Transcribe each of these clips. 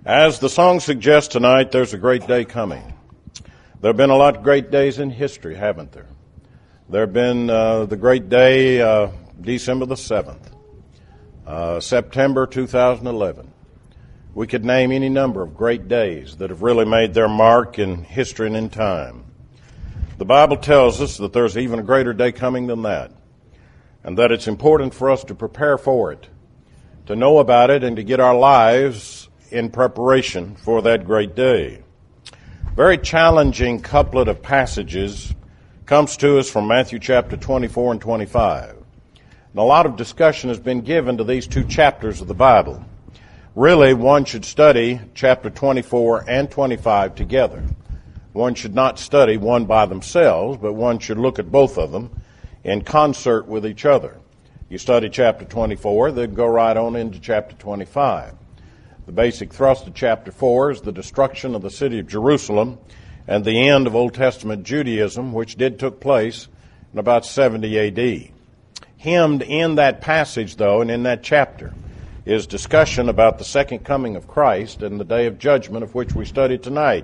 As the song suggests tonight, there's a great day coming. There have been a lot of great days in history, haven't there? There have been the great day, December the 7th, September 2011. We could name any number of great days that have really made their mark in history and in time. The Bible tells us that there's even a greater day coming than that, and that it's important for us to prepare for it, to know about it, and to get our lives in preparation for that great day. Very challenging couplet of passages comes to us from Matthew chapter 24 and 25. And a lot of discussion has been given to these two chapters of the Bible. Really, one should study chapter 24 and 25 together. One should not study one by themselves, but one should look at both of them in concert with each other. You study chapter 24, then go right on into chapter 25. The basic thrust of chapter 4 is the destruction of the city of Jerusalem and the end of Old Testament Judaism, which did took place in about 70 A.D. Hemmed in that passage, though, and in that chapter, is discussion about the second coming of Christ and the day of judgment of which we study tonight.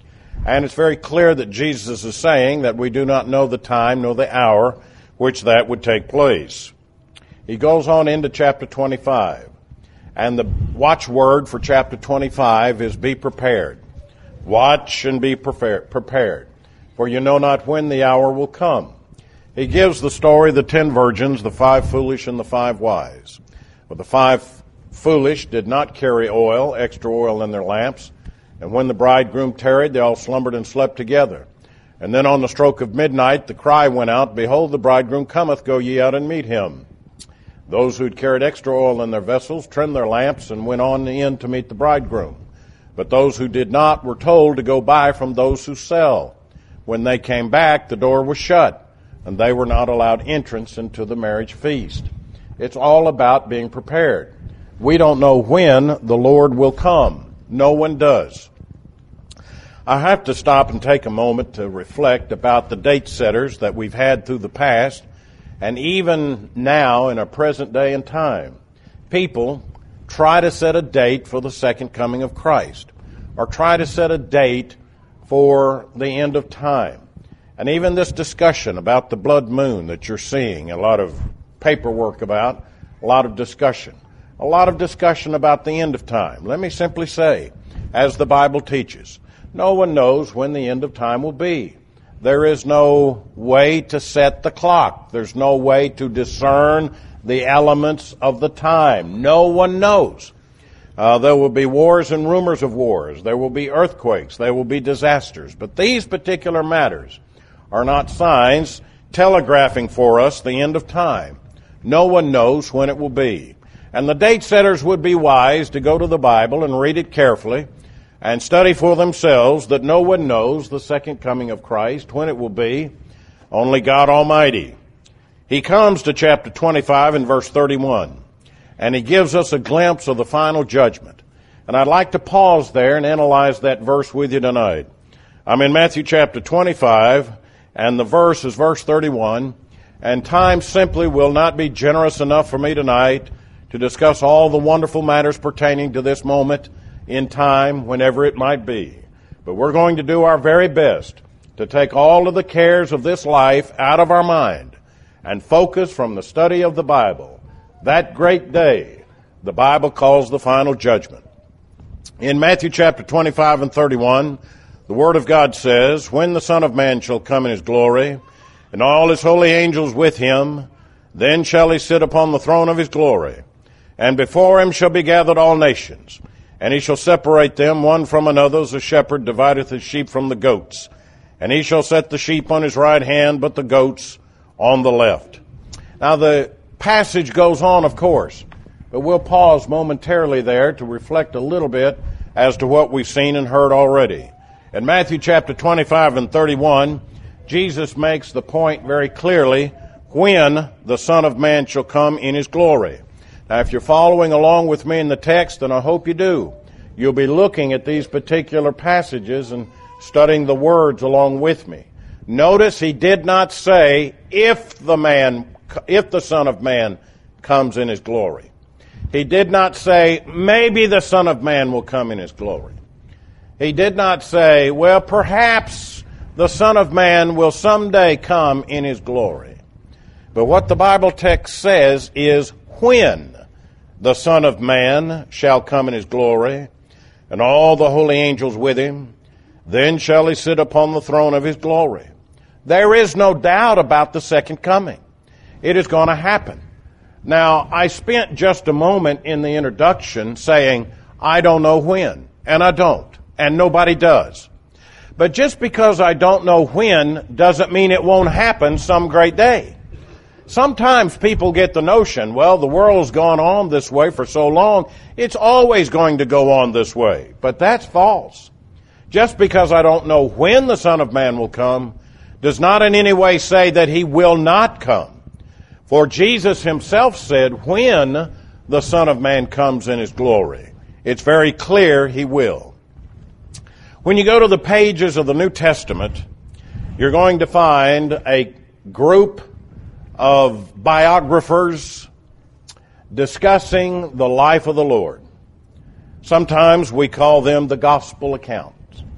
And it's very clear that Jesus is saying that we do not know the time nor the hour which that would take place. He goes on into chapter 25. And the watchword for chapter 25 is be prepared. Watch and be prepared, for you know not when the hour will come. He gives the story of the 10 virgins, the 5 foolish and the 5 wise. Well, the 5 foolish did not carry oil, extra oil in their lamps, and when the bridegroom tarried, they all slumbered and slept together. And then on the stroke of midnight, the cry went out, Behold, the bridegroom cometh, go ye out and meet him. Those who had carried extra oil in their vessels trimmed their lamps and went on in to meet the bridegroom. But those who did not were told to go buy from those who sell. When they came back, the door was shut, and they were not allowed entrance into the marriage feast. It's all about being prepared. We don't know when the Lord will come. No one does. I have to stop and take a moment to reflect about the date setters that we've had through the past, and even now in our present day and time. People try to set a date for the second coming of Christ, or try to set a date for the end of time. And even this discussion about the blood moon that you're seeing, a lot of paperwork about, a lot of discussion about the end of time. Let me simply say, as the Bible teaches, no one knows when the end of time will be. There is no way to set the clock. There's no way to discern the elements of the time. No one knows. There will be wars and rumors of wars. There will be earthquakes. There will be disasters. But these particular matters are not signs telegraphing for us the end of time. No one knows when it will be. And the date setters would be wise to go to the Bible and read it carefully and study for themselves that no one knows the second coming of Christ, when it will be, only God Almighty. He comes to chapter 25 and verse 31, and he gives us a glimpse of the final judgment. And I'd like to pause there and analyze that verse with you tonight. I'm in Matthew chapter 25, and the verse is verse 31, and time simply will not be generous enough for me tonight to discuss all the wonderful matters pertaining to this moment in time, whenever it might be. But we're going to do our very best to take all of the cares of this life out of our mind and focus from the study of the Bible. That great day, the Bible calls the final judgment. In Matthew chapter 25 and 31, the Word of God says, When the Son of Man shall come in his glory, and all his holy angels with him, then shall he sit upon the throne of his glory. And before him shall be gathered all nations. And he shall separate them one from another, as a shepherd divideth his sheep from the goats. And he shall set the sheep on his right hand, but the goats on the left. Now the passage goes on, of course, but we'll pause momentarily there to reflect a little bit as to what we've seen and heard already. In Matthew chapter 25 and 31, Jesus makes the point very clearly when the Son of Man shall come in his glory. Now, if you're following along with me in the text, and I hope you do, you'll be looking at these particular passages and studying the words along with me. Notice he did not say, if the Son of Man comes in his glory. He did not say, maybe the Son of Man will come in his glory. He did not say, well, perhaps the Son of Man will someday come in his glory. But what the Bible text says is, when the Son of Man shall come in his glory, and all the holy angels with him, then shall he sit upon the throne of his glory. There is no doubt about the second coming. It is going to happen. Now, I spent just a moment in the introduction saying, I don't know when, and I don't, and nobody does. But just because I don't know when doesn't mean it won't happen some great day. Sometimes people get the notion, well, the world's gone on this way for so long, it's always going to go on this way. But that's false. Just because I don't know when the Son of Man will come does not in any way say that he will not come. For Jesus himself said, when the Son of Man comes in his glory, it's very clear he will. When you go to the pages of the New Testament, you're going to find a group of biographers discussing the life of the Lord. Sometimes we call them the gospel accounts.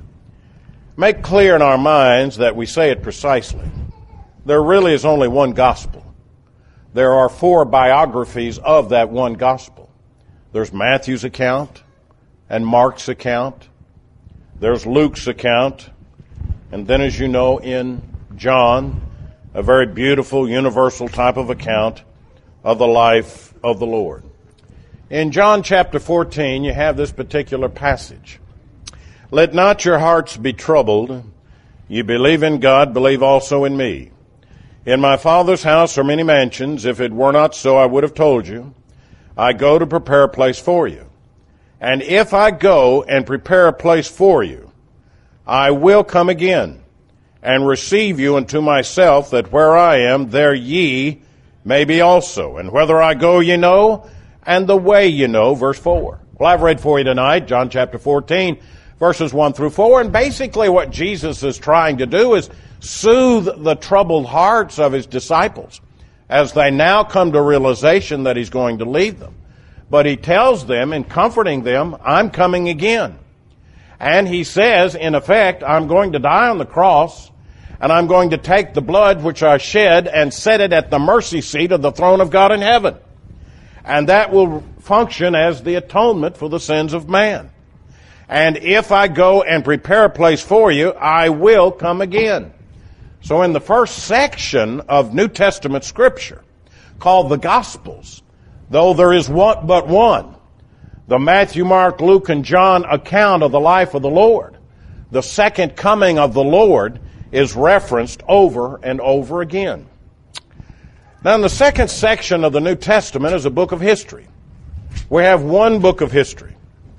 Make clear in our minds that we say it precisely. There really is only one gospel. There are 4 biographies of that one gospel. There's Matthew's account and Mark's account. There's Luke's account. And then, as you know, in John, a very beautiful, universal type of account of the life of the Lord. In John chapter 14, you have this particular passage. Let not your hearts be troubled. You believe in God, believe also in me. In my Father's house are many mansions. If it were not so, I would have told you. I go to prepare a place for you. And if I go and prepare a place for you, I will come again and receive you unto myself, that where I am, there ye may be also. And whether I go, ye know, and the way ye know. Verse 4. Well, I've read for you tonight, John chapter 14, verses 1 through 4. And basically what Jesus is trying to do is soothe the troubled hearts of his disciples as they now come to realization that he's going to leave them. But he tells them, in comforting them, I'm coming again. And he says, in effect, I'm going to die on the cross, and I'm going to take the blood which I shed and set it at the mercy seat of the throne of God in heaven. And that will function as the atonement for the sins of man. And if I go and prepare a place for you, I will come again. So in the first section of New Testament Scripture, called the Gospels, though there is but one, the Matthew, Mark, Luke, and John account of the life of the Lord, the second coming of the Lord is referenced over and over again. Now in the second section of the New Testament is a book of history. We have one book of history.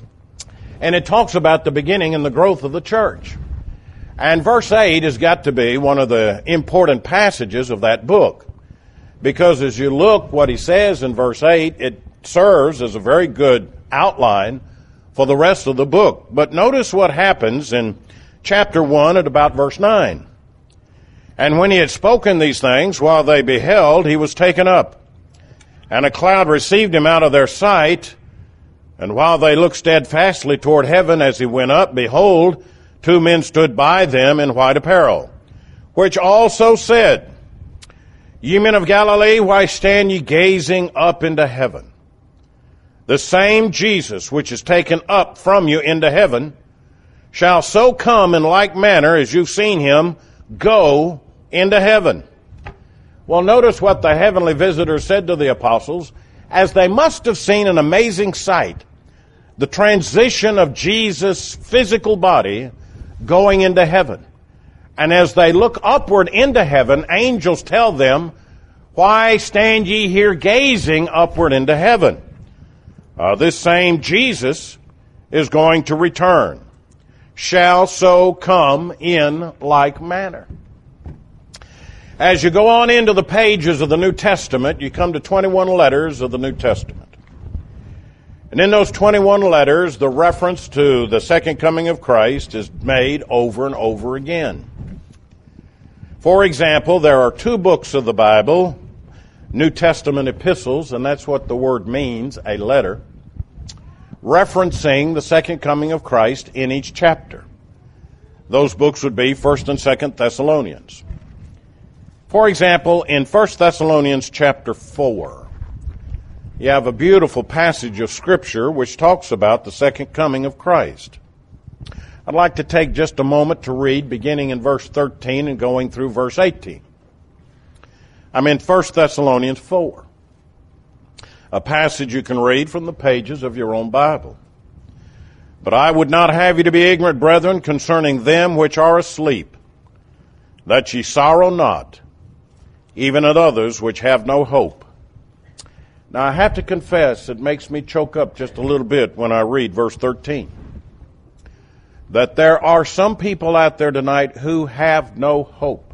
And it talks about the beginning and the growth of the church. And verse 8 has got to be one of the important passages of that book. Because as you look what he says in verse 8, it serves as a very good outline for the rest of the book. But notice what happens in chapter 1 at about verse 9. And when he had spoken these things, while they beheld, he was taken up. And a cloud received him out of their sight. And while they looked steadfastly toward heaven as he went up, behold, 2 men stood by them in white apparel, which also said, Ye men of Galilee, why stand ye gazing up into heaven? The same Jesus which is taken up from you into heaven shall so come in like manner as you've seen him go into heaven. Well, notice what the heavenly visitors said to the apostles, as they must have seen an amazing sight, the transition of Jesus' physical body going into heaven. And as they look upward into heaven, angels tell them, Why stand ye here gazing upward into heaven? This same Jesus is going to return, shall so come in like manner. As you go on into the pages of the New Testament, you come to 21 letters of the New Testament. And in those 21 letters, the reference to the second coming of Christ is made over and over again. For example, there are 2 books of the Bible New Testament epistles, and that's what the word means, a letter, referencing the second coming of Christ in each chapter. Those books would be 1st and 2nd Thessalonians. For example, in 1 Thessalonians chapter 4, you have a beautiful passage of Scripture which talks about the second coming of Christ. I'd like to take just a moment to read beginning in verse 13 and going through verse 18. I'm in 1 Thessalonians 4, a passage you can read from the pages of your own Bible. But I would not have you to be ignorant, brethren, concerning them which are asleep, that ye sorrow not, even at others which have no hope. Now I have to confess, it makes me choke up just a little bit when I read verse 13. That there are some people out there tonight who have no hope.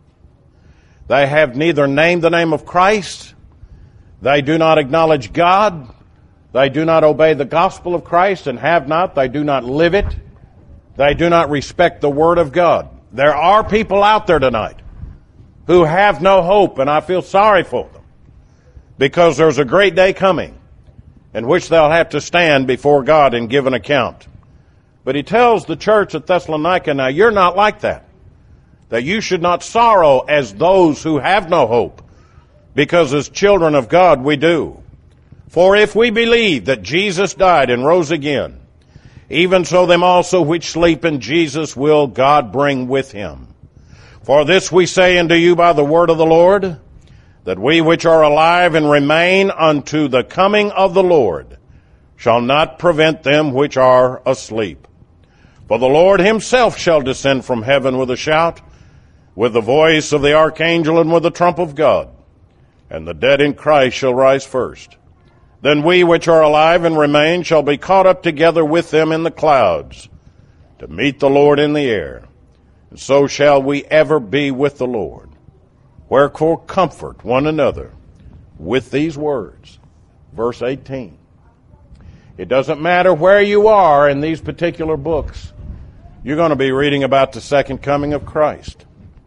They have neither named the name of Christ, they do not acknowledge God, they do not obey the gospel of Christ and have not, they do not live it, they do not respect the Word of God. There are people out there tonight who have no hope, and I feel sorry for them, because there's a great day coming in which they'll have to stand before God and give an account. But he tells the church at Thessalonica, now you're not like that you should not sorrow as those who have no hope, because as children of God we do. For if we believe that Jesus died and rose again, even so them also which sleep in Jesus will God bring with him. For this we say unto you by the word of the Lord, that we which are alive and remain unto the coming of the Lord shall not prevent them which are asleep. For the Lord himself shall descend from heaven with a shout, with the voice of the archangel, and with the trump of God. And the dead in Christ shall rise first. Then we which are alive and remain shall be caught up together with them in the clouds, to meet the Lord in the air. And so shall we ever be with the Lord. Wherefore comfort one another with these words. Verse 18. It doesn't matter where you are in these particular books, you're going to be reading about the second coming of Christ.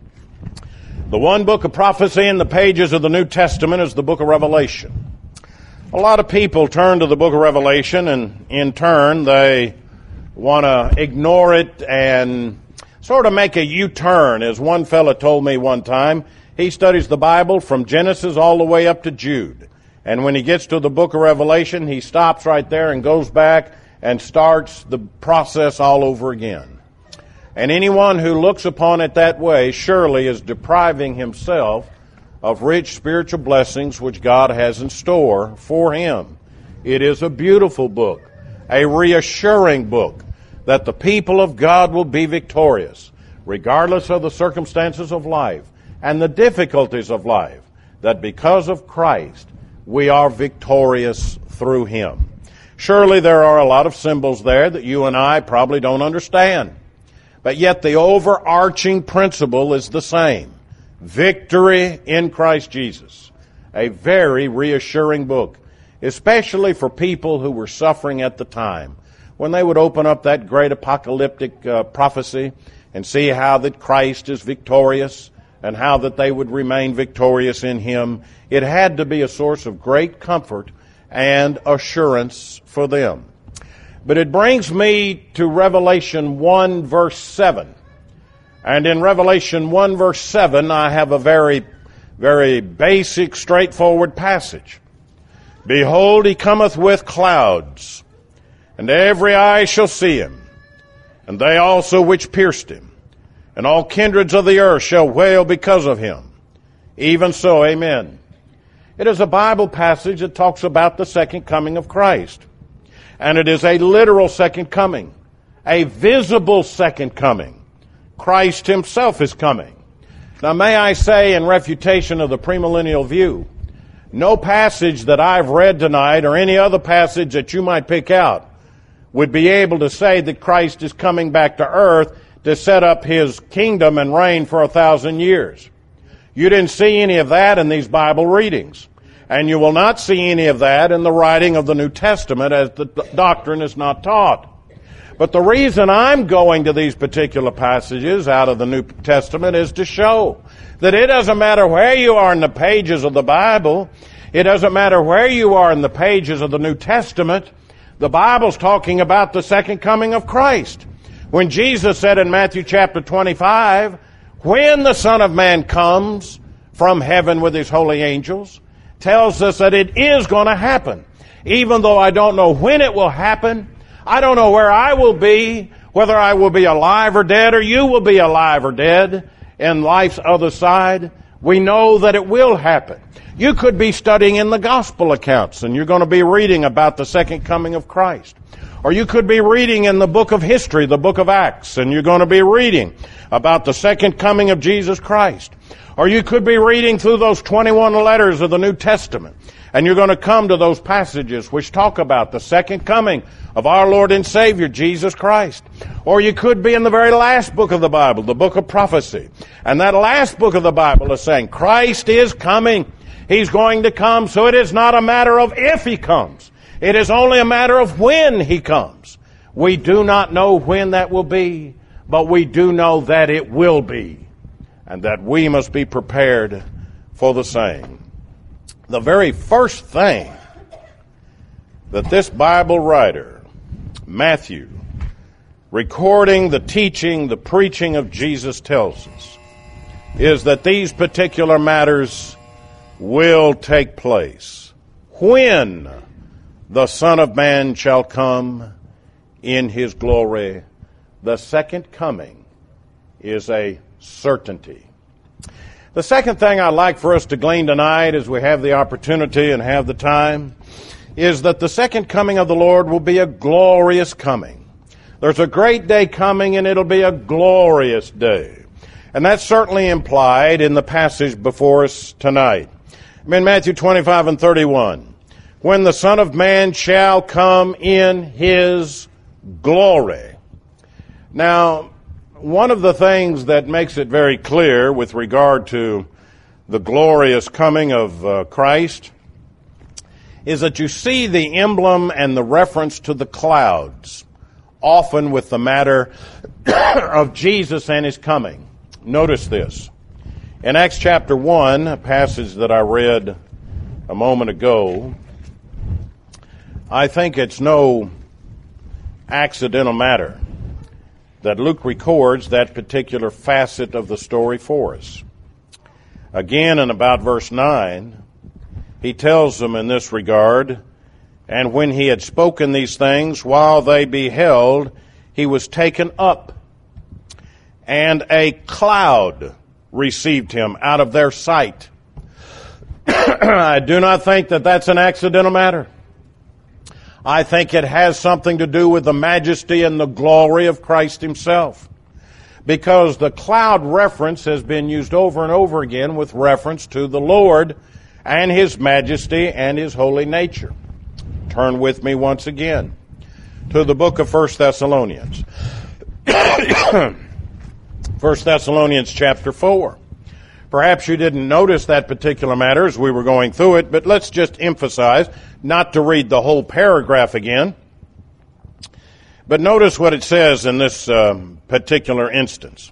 The one book of prophecy in the pages of the New Testament is the book of Revelation. A lot of people turn to the book of Revelation, and in turn they want to ignore it and sort of make a U-turn. As one fellow told me one time, he studies the Bible from Genesis all the way up to Jude. And when he gets to the book of Revelation, he stops right there and goes back and starts the process all over again. And anyone who looks upon it that way surely is depriving himself of rich spiritual blessings which God has in store for him. It is a beautiful book, a reassuring book that the people of God will be victorious, regardless of the circumstances of life and the difficulties of life, that because of Christ, we are victorious through him. Surely there are a lot of symbols there that you and I probably don't understand. But yet the overarching principle is the same. Victory in Christ Jesus. A very reassuring book, especially for people who were suffering at the time. When they would open up that great apocalyptic prophecy and see how that Christ is victorious and how that they would remain victorious in him, it had to be a source of great comfort and assurance for them. But it brings me to Revelation 1 verse 7. And in Revelation 1 verse 7, I have a very, very basic, straightforward passage. Behold, he cometh with clouds, and every eye shall see him, and they also which pierced him, and all kindreds of the earth shall wail because of him. Even so, amen. It is a Bible passage that talks about the second coming of Christ. And it is a literal second coming, a visible second coming. Christ himself is coming. Now may I say, in refutation of the premillennial view, no passage that I've read tonight or any other passage that you might pick out would be able to say that Christ is coming back to earth to set up his kingdom and reign for 1,000 years. You didn't see any of that in these Bible readings. And you will not see any of that in the writing of the New Testament, as the doctrine is not taught. But the reason I'm going to these particular passages out of the New Testament is to show that it doesn't matter where you are in the pages of the Bible. It doesn't matter where you are in the pages of the New Testament. The Bible's talking about the second coming of Christ. When Jesus said in Matthew chapter 25, when the Son of Man comes from heaven with his holy angels, tells us that it is going to happen. Even though I don't know when it will happen, I don't know where I will be, whether I will be alive or dead, or you will be alive or dead in life's other side. We know that it will happen. You could be studying in the gospel accounts, and you're going to be reading about the second coming of Christ. Or you could be reading in the book of history, the book of Acts, and you're going to be reading about the second coming of Jesus Christ. Or you could be reading through those 21 letters of the New Testament, and you're going to come to those passages which talk about the second coming of our Lord and Savior, Jesus Christ. Or you could be in the very last book of the Bible, the book of prophecy. And that last book of the Bible is saying, Christ is coming. He's going to come, so it is not a matter of if He comes. It is only a matter of when He comes. We do not know when that will be, but we do know that it will be, and that we must be prepared for the same. The very first thing that this Bible writer, Matthew, recording the teaching, the preaching of Jesus, tells us is that these particular matters will take place when the Son of Man shall come in His glory. The second coming is a certainty. The second thing I'd like for us to glean tonight, as we have the opportunity and have the time, is that the second coming of the Lord will be a glorious coming. There's a great day coming, and it'll be a glorious day. And that's certainly implied in the passage before us tonight. In Matthew 25 and 31, when the Son of Man shall come in His glory. Now, one of the things that makes it very clear with regard to the glorious coming of Christ is that you see the emblem and the reference to the clouds, often with the matter of Jesus and His coming. Notice this. In Acts chapter 1, a passage that I read a moment ago, I think it's no accidental matter that Luke records that particular facet of the story for us. Again, in about verse 9, he tells them in this regard, and when he had spoken these things, while they beheld, he was taken up, and a cloud received him out of their sight. I do not think that that's an accidental matter. I think it has something to do with the majesty and the glory of Christ Himself. Because the cloud reference has been used over and over again with reference to the Lord and His majesty and His holy nature. Turn with me once again to the book of 1 Thessalonians. 1 Thessalonians chapter 4. Perhaps you didn't notice that particular matter as we were going through it, but let's just emphasize, not to read the whole paragraph again, but notice what it says in this particular instance.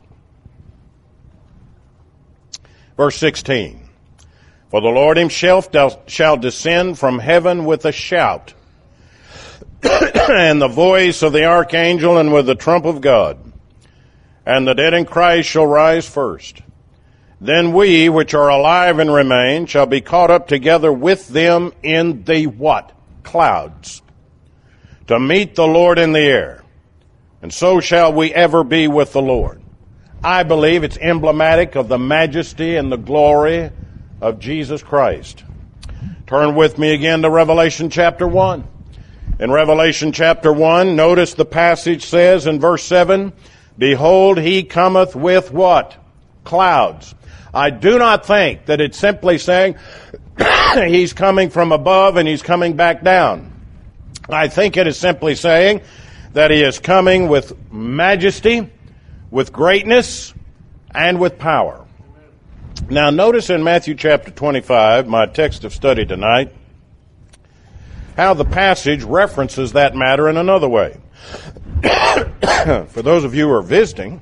Verse 16. For the Lord Himself shall descend from heaven with a shout, and the voice of the archangel, and with the trump of God. And the dead in Christ shall rise first. Then we, which are alive and remain, shall be caught up together with them in the what? Clouds. To meet the Lord in the air. And so shall we ever be with the Lord. I believe it's emblematic of the majesty and the glory of Jesus Christ. Turn with me again to Revelation chapter 1. In Revelation chapter 1, notice the passage says in verse 7, Behold, He cometh with what? Clouds. I do not think that it's simply saying He's coming from above and He's coming back down. I think it is simply saying that He is coming with majesty, with greatness, and with power. Now notice in Matthew chapter 25, my text of study tonight, how the passage references that matter in another way. For those of you who are visiting,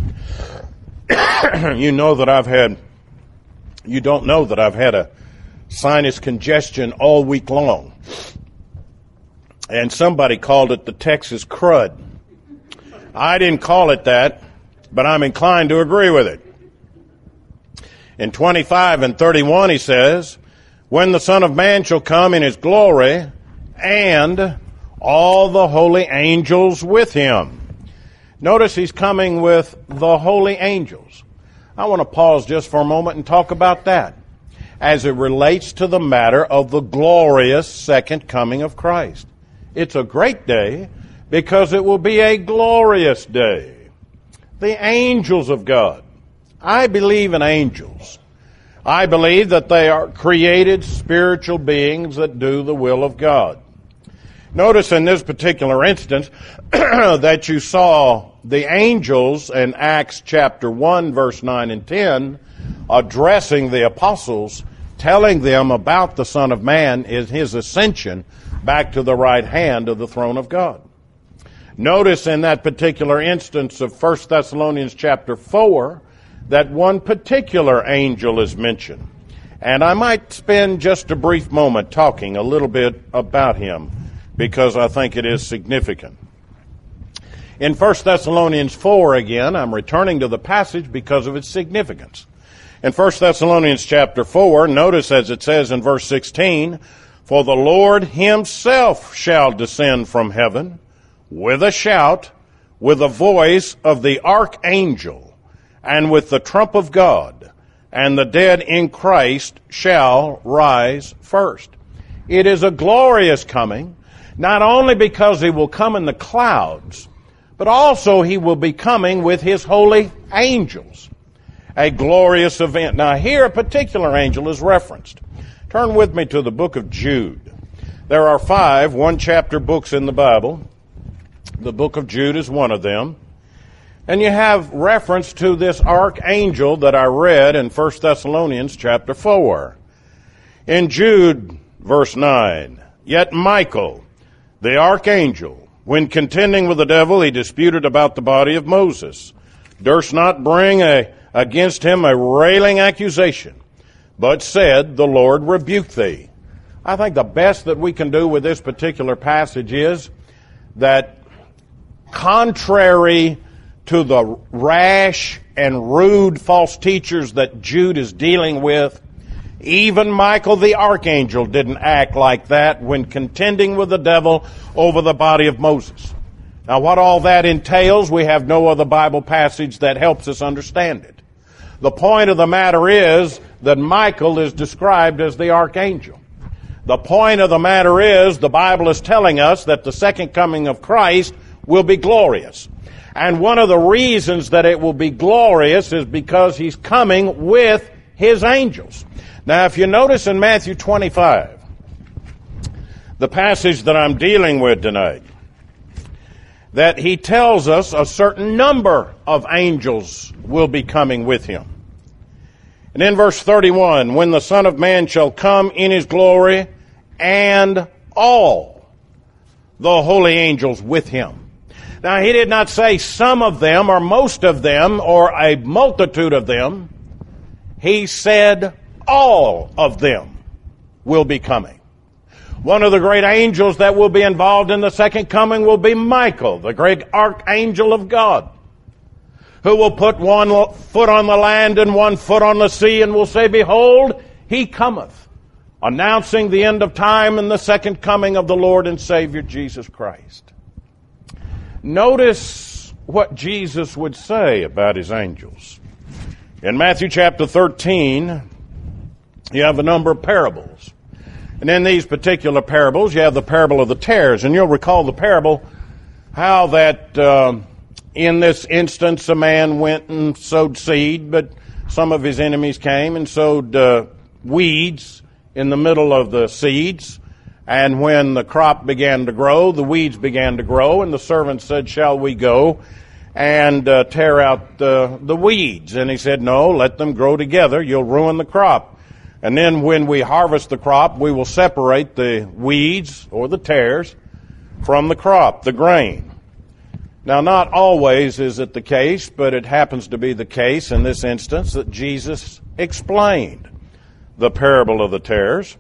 you don't know that I've had a sinus congestion all week long. And somebody called it the Texas crud. I didn't call it that, but I'm inclined to agree with it. In 25 and 31 he says, when the Son of Man shall come in his glory, and all the holy angels with him. Notice he's coming with the holy angels. I want to pause just for a moment and talk about that as it relates to the matter of the glorious second coming of Christ. It's a great day because it will be a glorious day. The angels of God. I believe in angels. I believe that they are created spiritual beings that do the will of God. Notice in this particular instance that you saw the angels in Acts chapter 1, verse 9 and 10, addressing the apostles, telling them about the Son of Man is his ascension back to the right hand of the throne of God. Notice in that particular instance of 1 Thessalonians chapter 4 that one particular angel is mentioned. And I might spend just a brief moment talking a little bit about him because I think it is significant. In 1 Thessalonians 4 again, I'm returning to the passage because of its significance. In 1 Thessalonians chapter 4, notice as it says in verse 16, for the Lord himself shall descend from heaven with a shout, with the voice of the archangel, and with the trump of God, and the dead in Christ shall rise first. It is a glorious coming, not only because he will come in the clouds, but also he will be coming with his holy angels. A glorious event. Now here a particular angel is referenced. Turn with me to the book of Jude. There are 5 one-chapter books in the Bible. The book of Jude is one of them. And you have reference to this archangel that I read in 1 Thessalonians chapter 4. In Jude, verse 9, yet Michael, the archangel, when contending with the devil, he disputed about the body of Moses, durst not bring against him a railing accusation, but said, the Lord rebuke thee. I think the best that we can do with this particular passage is that contrary to the rash and rude false teachers that Jude is dealing with, even Michael the archangel didn't act like that when contending with the devil over the body of Moses. Now what all that entails, we have no other Bible passage that helps us understand it. The point of the matter is that Michael is described as the archangel. The point of the matter is the Bible is telling us that the second coming of Christ will be glorious. And one of the reasons that it will be glorious is because he's coming with his angels. Now, if you notice in Matthew 25, the passage that I'm dealing with tonight, that he tells us a certain number of angels will be coming with him. And in verse 31, when the Son of Man shall come in his glory, and all the holy angels with him. Now, he did not say some of them or most of them or a multitude of them. He said all of them will be coming. One of the great angels that will be involved in the second coming will be Michael, the great archangel of God, who will put one foot on the land and one foot on the sea and will say, behold, he cometh, announcing the end of time and the second coming of the Lord and Savior Jesus Christ. Notice what Jesus would say about his angels. In Matthew chapter 13, you have a number of parables. And in these particular parables, you have the parable of the tares. And you'll recall the parable, how that in this instance a man went and sowed seed, but some of his enemies came and sowed weeds in the middle of the seeds. And when the crop began to grow, the weeds began to grow, and the servant said, shall we go and tear out the weeds? And he said, no, let them grow together. You'll ruin the crop. And then when we harvest the crop, we will separate the weeds or the tares from the crop, the grain. Now, not always is it the case, but it happens to be the case in this instance that Jesus explained the parable of the tares.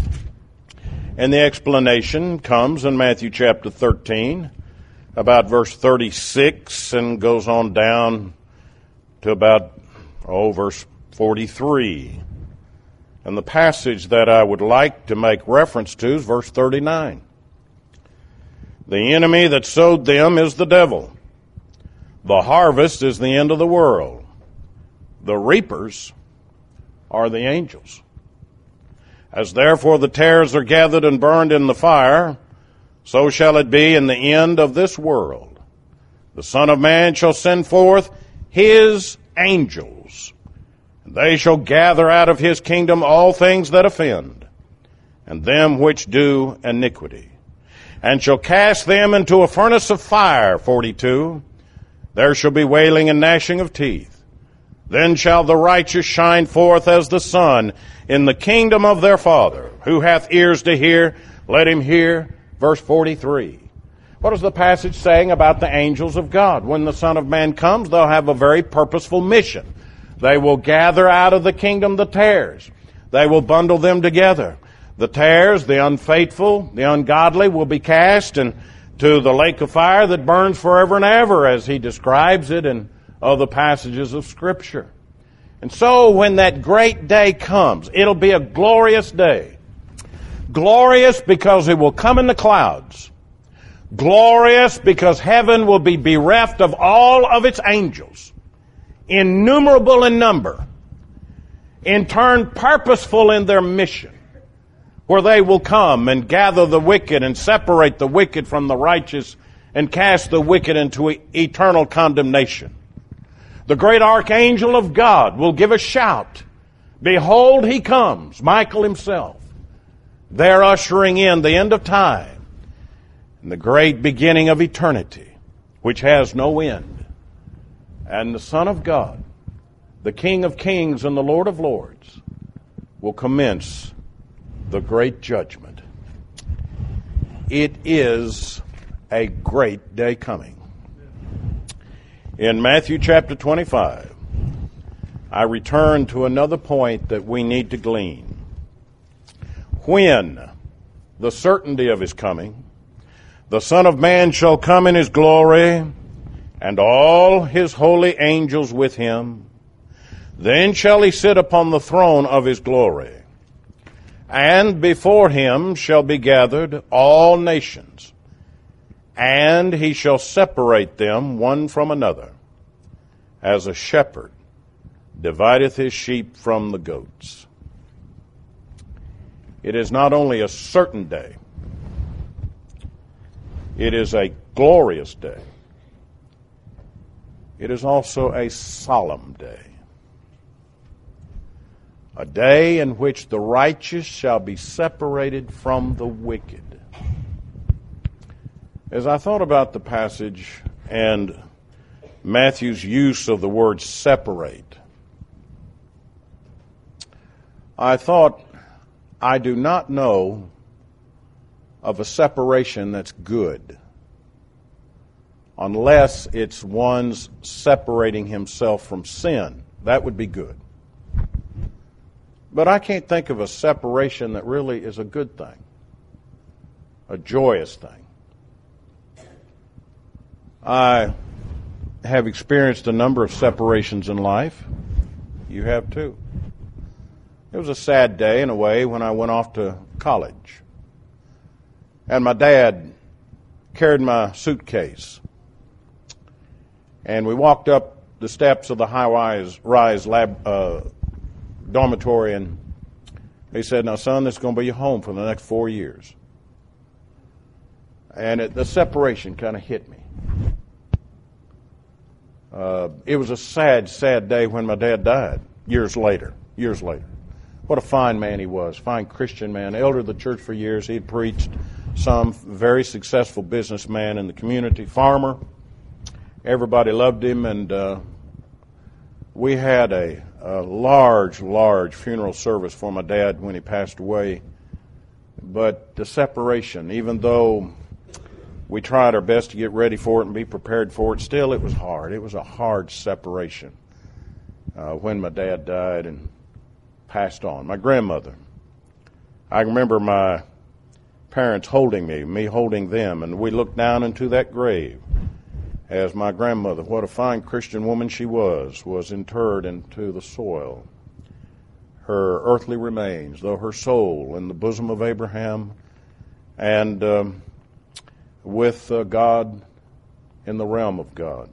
And the explanation comes in Matthew chapter 13, about verse 36, and goes on down to about, verse 43. And the passage that I would like to make reference to is verse 39. The enemy that sowed them is the devil. The harvest is the end of the world. The reapers are the angels. As therefore the tares are gathered and burned in the fire, so shall it be in the end of this world. The Son of Man shall send forth his angels, and they shall gather out of his kingdom all things that offend, and them which do iniquity, and shall cast them into a furnace of fire. 42. There shall be wailing and gnashing of teeth. Then shall the righteous shine forth as the sun in the kingdom of their Father. Who hath ears to hear, let him hear. Verse 43. What is the passage saying about the angels of God? When the Son of Man comes, they'll have a very purposeful mission. They will gather out of the kingdom the tares. They will bundle them together. The tares, the unfaithful, the ungodly, will be cast into the lake of fire that burns forever and ever, as he describes it in other passages of Scripture. And so when that great day comes, it'll be a glorious day. Glorious because it will come in the clouds. Glorious because heaven will be bereft of all of its angels, innumerable in number, in turn purposeful in their mission, where they will come and gather the wicked and separate the wicked from the righteous and cast the wicked into eternal condemnation. The great archangel of God will give a shout. Behold, he comes, Michael himself. They're ushering in the end of time and the great beginning of eternity, which has no end. And the Son of God, the King of kings and the Lord of lords, will commence the great judgment. It is a great day coming. In Matthew chapter 25, I return to another point that we need to glean. When the certainty of his coming, the Son of Man shall come in his glory, and all his holy angels with him, then shall he sit upon the throne of his glory. And before him shall be gathered all nations, and he shall separate them one from another, as a shepherd divideth his sheep from the goats. It is not only a certain day, it is a glorious day. It is also a solemn day. A day in which the righteous shall be separated from the wicked. As I thought about the passage and Matthew's use of the word separate, I thought, I do not know of a separation that's good unless it's one's separating himself from sin. That would be good. But I can't think of a separation that really is a good thing, a joyous thing. I have experienced a number of separations in life. You have too. It was a sad day in a way when I went off to college. And my dad carried my suitcase. And we walked up the steps of the high-rise dormitory, and he said, "Now, son, this is going to be your home for the next 4 years." And the separation kind of hit me. It was a sad, sad day when my dad died, years later. What a fine man he was, fine Christian man, elder of the church for years. He had preached, some very successful businessman in the community, farmer. Everybody loved him, and we had a large funeral service for my dad when he passed away. But the separation, even though We tried our best to get ready for it and be prepared for it. Still, it was hard. It was a hard separation when my dad died and passed on. My grandmother. I remember my parents holding me holding them, and we looked down into that grave as my grandmother, what a fine Christian woman she was interred into the soil. Her earthly remains, though her soul in the bosom of Abraham, and with God in the realm of God.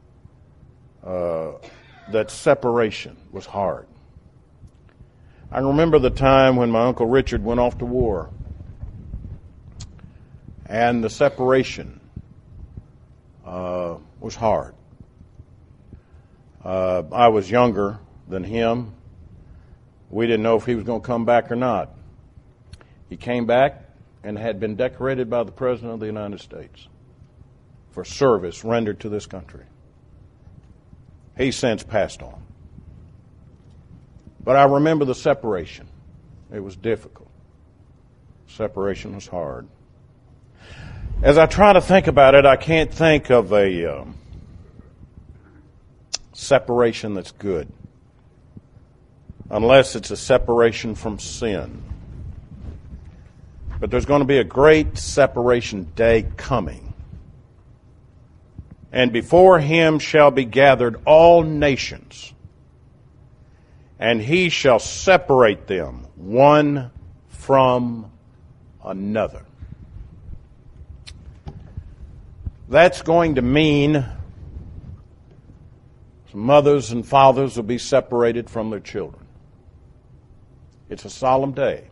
That separation was hard. I remember the time when my Uncle Richard went off to war, and the separation was hard. I was younger than him. We didn't know if he was going to come back or not. He came back and had been decorated by the President of the United States for service rendered to this country. He's since passed on. But I remember the separation. It was difficult. Separation was hard. As I try to think about it, I can't think of a separation that's good unless it's a separation from sin. But there's going to be a great separation day coming. And before him shall be gathered all nations, and he shall separate them one from another. That's going to mean mothers and fathers will be separated from their children. It's a solemn day.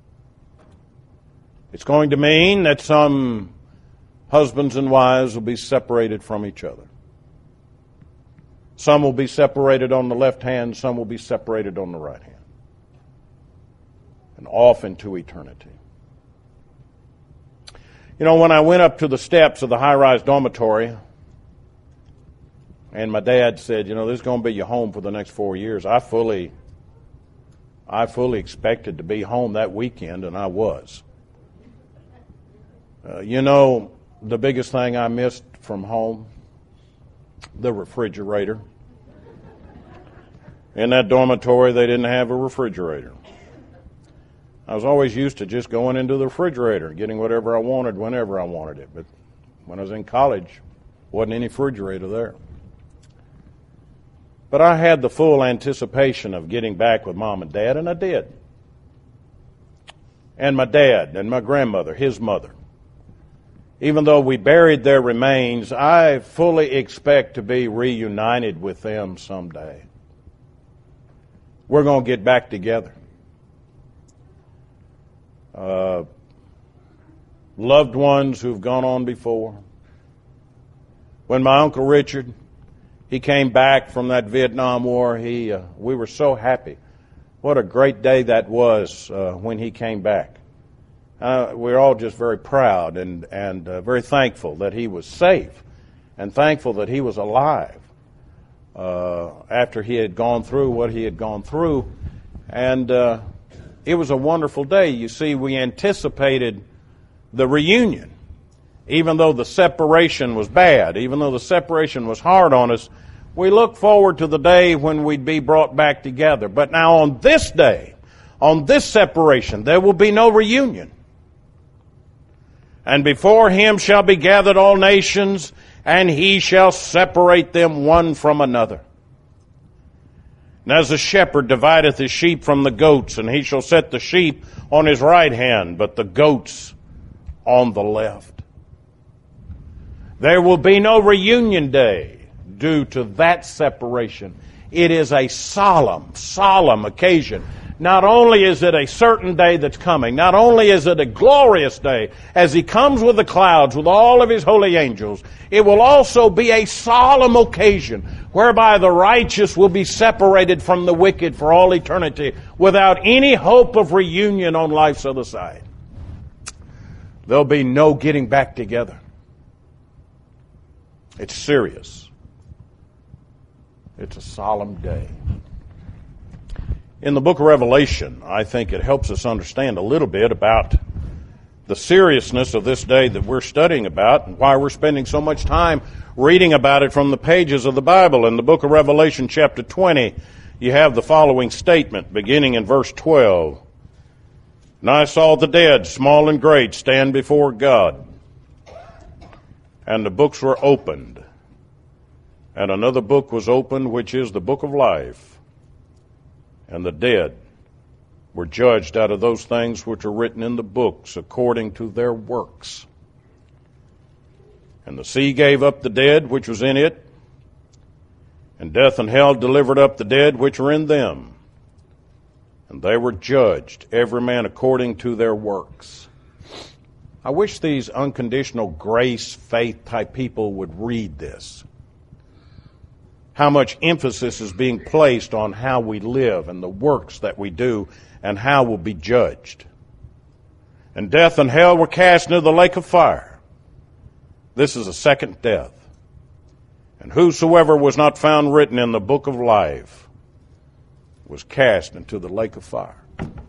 It's going to mean that some husbands and wives will be separated from each other. Some will be separated on the left hand, some will be separated on the right hand. And off into eternity. You know, when I went up to the steps of the high-rise dormitory, and my dad said, you know, this is going to be your home for the next 4 years, I fully expected to be home that weekend, and I was. You know, the biggest thing I missed from home, the refrigerator. In that dormitory, they didn't have a refrigerator. I was always used to just going into the refrigerator and getting whatever I wanted whenever I wanted it. But when I was in college, wasn't any refrigerator there. But I had the full anticipation of getting back with Mom and Dad, and I did. And my dad and my grandmother, his mother. Even though we buried their remains, I fully expect to be reunited with them someday. We're going to get back together. Loved ones who've gone on before. When my Uncle Richard, he came back from that Vietnam War, we were so happy. What a great day that was when he came back. We're all just very proud and very thankful that he was safe and thankful that he was alive after he had gone through what he had gone through. And it was a wonderful day. You see, we anticipated the reunion. Even though the separation was bad, even though the separation was hard on us, we look forward to the day when we'd be brought back together. But now on this day, on this separation, there will be no reunion. And before him shall be gathered all nations, and he shall separate them one from another. And as the shepherd divideth his sheep from the goats, and he shall set the sheep on his right hand, but the goats on the left. There will be no reunion day due to that separation. It is a solemn, solemn occasion. Not only is it a certain day that's coming, not only is it a glorious day as he comes with the clouds with all of his holy angels, it will also be a solemn occasion whereby the righteous will be separated from the wicked for all eternity without any hope of reunion on life's other side. There'll be no getting back together. It's serious. It's a solemn day. In the book of Revelation, I think it helps us understand a little bit about the seriousness of this day that we're studying about and why we're spending so much time reading about it from the pages of the Bible. In the book of Revelation, chapter 20, you have the following statement, beginning in verse 12. And I saw the dead, small and great, stand before God, and the books were opened. And another book was opened, which is the book of life. And the dead were judged out of those things which are written in the books according to their works. And the sea gave up the dead which was in it, and death and hell delivered up the dead which were in them. And they were judged, every man according to their works. I wish these unconditional grace, faith type people would read this. How much emphasis is being placed on how we live and the works that we do and how we'll be judged. And death and hell were cast into the lake of fire. This is a second death. And whosoever was not found written in the book of life was cast into the lake of fire.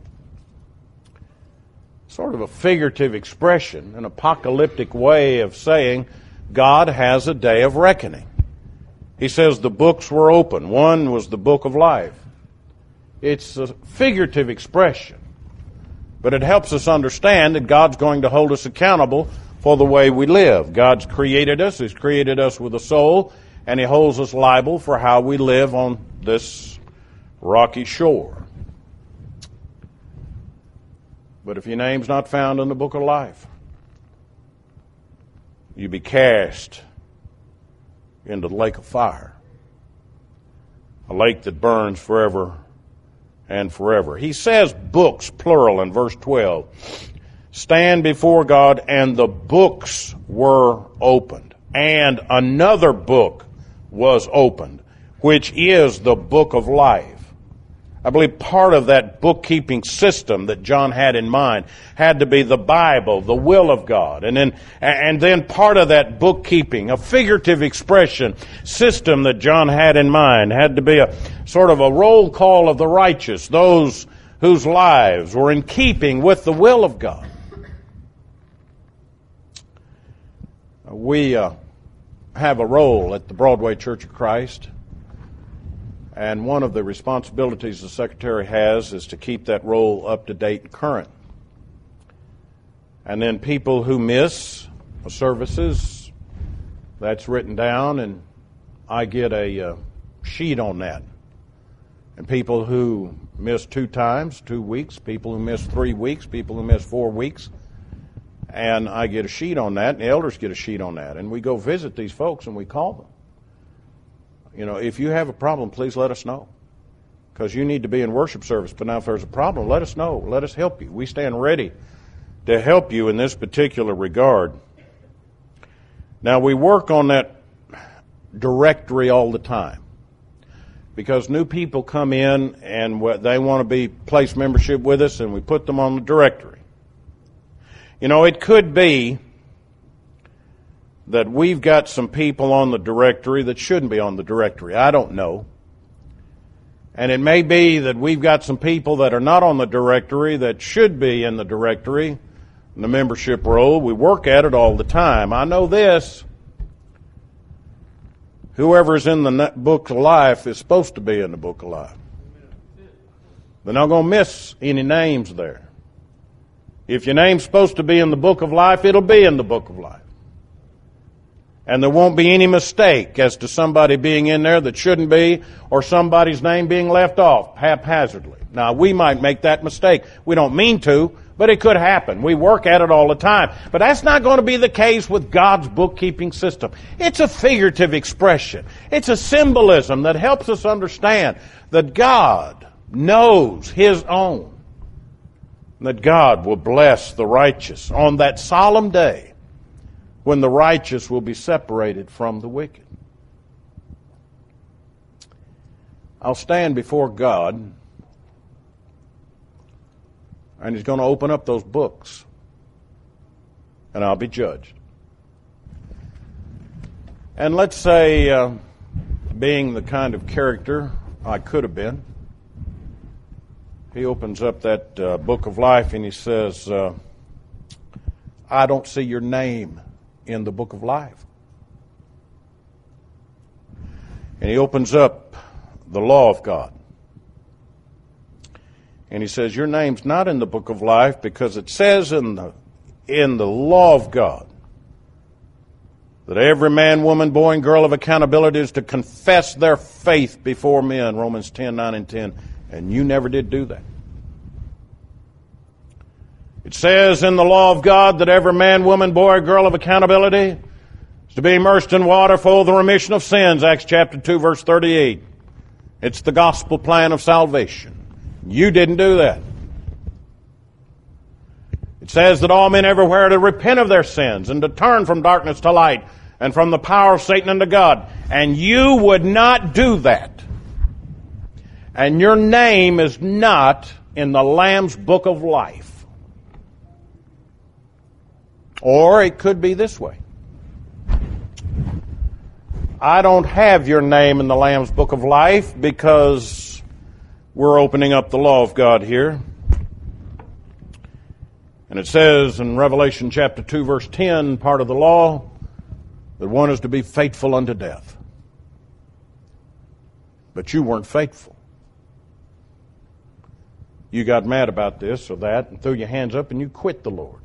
Sort of a figurative expression, an apocalyptic way of saying God has a day of reckoning. He says the books were open. One was the book of life. It's a figurative expression, but it helps us understand that God's going to hold us accountable for the way we live. God's created us. He's created us with a soul, and He holds us liable for how we live on this rocky shore. But if your name's not found in the book of life, you be cast into the lake of fire, a lake that burns forever and forever. He says books, plural, in verse 12. Stand before God, and the books were opened. And another book was opened, which is the book of life. I believe part of that bookkeeping system that John had in mind had to be the Bible, the will of God. And then part of that bookkeeping, a figurative expression system that John had in mind, had to be a sort of a roll call of the righteous, those whose lives were in keeping with the will of God. We have a role at the Broadway Church of Christ. And one of the responsibilities the secretary has is to keep that role up to date and current. And then people who miss services, that's written down, and I get a sheet on that. And people who miss 2 times, 2 weeks, people who miss 3 weeks, people who miss 4 weeks, and I get a sheet on that, and the elders get a sheet on that. And we go visit these folks and we call them. You know, if you have a problem, please let us know, because you need to be in worship service. But now if there's a problem, let us know. Let us help you. We stand ready to help you in this particular regard. Now, we work on that directory all the time, because new people come in and they want to be place membership with us, and we put them on the directory. You know, it could be that we've got some people on the directory that shouldn't be on the directory. I don't know. And it may be that we've got some people that are not on the directory that should be in the directory, in the membership roll. We work at it all the time. I know this. Whoever's in the book of life is supposed to be in the book of life. They're not going to miss any names there. If your name's supposed to be in the book of life, it'll be in the book of life. And there won't be any mistake as to somebody being in there that shouldn't be, or somebody's name being left off haphazardly. Now, we might make that mistake. We don't mean to, but it could happen. We work at it all the time. But that's not going to be the case with God's bookkeeping system. It's a figurative expression. It's a symbolism that helps us understand that God knows His own. That God will bless the righteous on that solemn day, when the righteous will be separated from the wicked. I'll stand before God, and He's going to open up those books, and I'll be judged. And let's say, being the kind of character I could have been, He opens up that book of life and He says, I don't see your name in the book of life. And he opens up the law of God. And he says, your name's not in the book of life because it says in the law of God that every man, woman, boy, and girl of accountability is to confess their faith before men, Romans 10:9 and 10. And you never did do that. It says in the law of God that every man, woman, boy, or girl of accountability is to be immersed in water for the remission of sins, Acts chapter 2, verse 38. It's the gospel plan of salvation. You didn't do that. It says that all men everywhere are to repent of their sins and to turn from darkness to light and from the power of Satan unto God. And you would not do that. And your name is not in the Lamb's book of life. Or it could be this way. I don't have your name in the Lamb's book of life because we're opening up the law of God here. And it says in Revelation chapter 2, verse 10, part of the law, that one is to be faithful unto death. But you weren't faithful. You got mad about this or that and threw your hands up and you quit the Lord.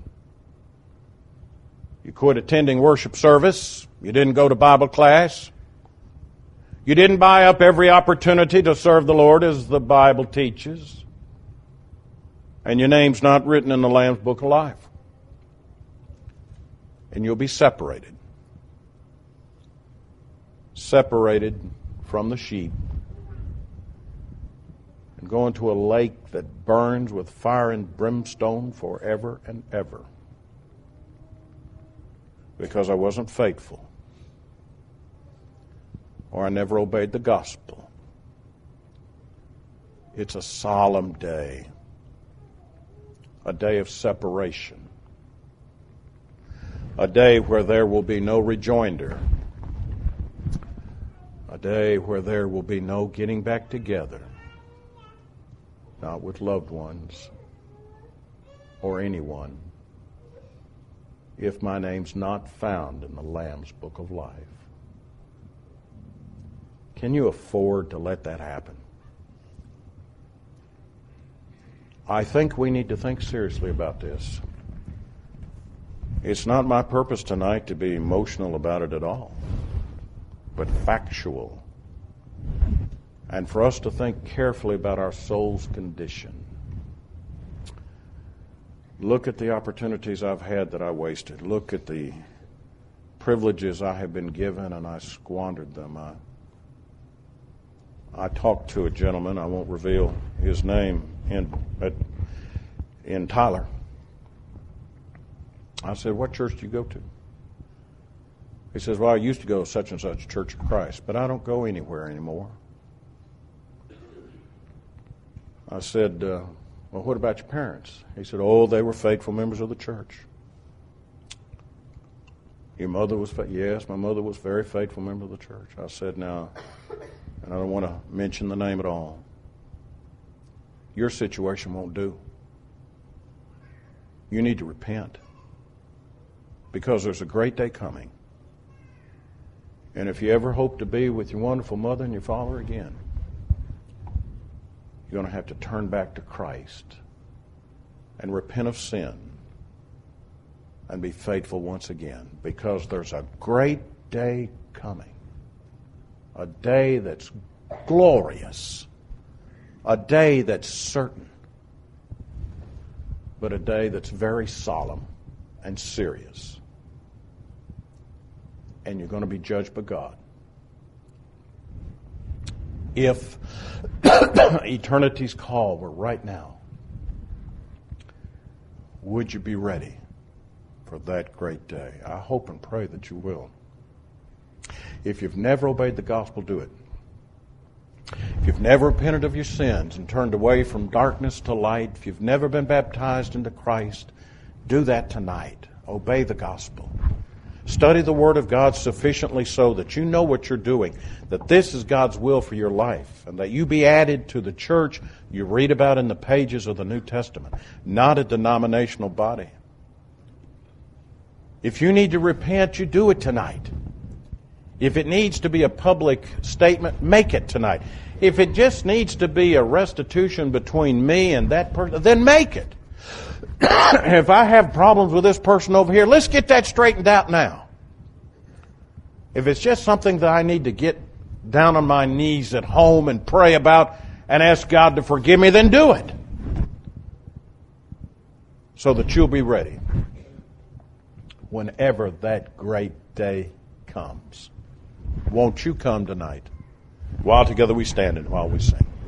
You quit attending worship service. You didn't go to Bible class. You didn't buy up every opportunity to serve the Lord as the Bible teaches. And your name's not written in the Lamb's book of life. And you'll be separated. Separated from the sheep. And go into a lake that burns with fire and brimstone forever and ever. Because I wasn't faithful. Or I never obeyed the gospel. It's a solemn day. A day of separation. A day where there will be no rejoinder. A day where there will be no getting back together. Not with loved ones or anyone. If my name's not found in the Lamb's book of life. Can you afford to let that happen? I think we need to think seriously about this. It's not my purpose tonight to be emotional about it at all, but factual. And for us to think carefully about our soul's condition. Look at the opportunities I've had that I wasted. Look at the privileges I have been given and I squandered them. I talked to a gentleman, I won't reveal his name, in Tyler. I said, what church do you go to? He says, well, I used to go to such and such Church of Christ, but I don't go anywhere anymore. I said, well, what about your parents? He said, oh, they were faithful members of the church. Your mother was faithful? Yes, my mother was a very faithful member of the church. I said, now, and I don't want to mention the name at all, your situation won't do. You need to repent. Because there's a great day coming. And if you ever hope to be with your wonderful mother and your father again, you're going to have to turn back to Christ and repent of sin and be faithful once again. Because there's a great day coming. A day that's glorious. A day that's certain. But a day that's very solemn and serious. And you're going to be judged by God. If eternity's call were right now, would you be ready for that great day? I hope and pray that you will. If you've never obeyed the gospel, do it. If you've never repented of your sins and turned away from darkness to light, if you've never been baptized into Christ, do that tonight. Obey the gospel. Study the Word of God sufficiently so that you know what you're doing, that this is God's will for your life, and that you be added to the church you read about in the pages of the New Testament, not a denominational body. If you need to repent, you do it tonight. If it needs to be a public statement, make it tonight. If it just needs to be a restitution between me and that person, then make it. If I have problems with this person over here, let's get that straightened out now. If it's just something that I need to get down on my knees at home and pray about and ask God to forgive me, then do it. So that you'll be ready whenever that great day comes. Won't you come tonight? While together we stand and while we sing.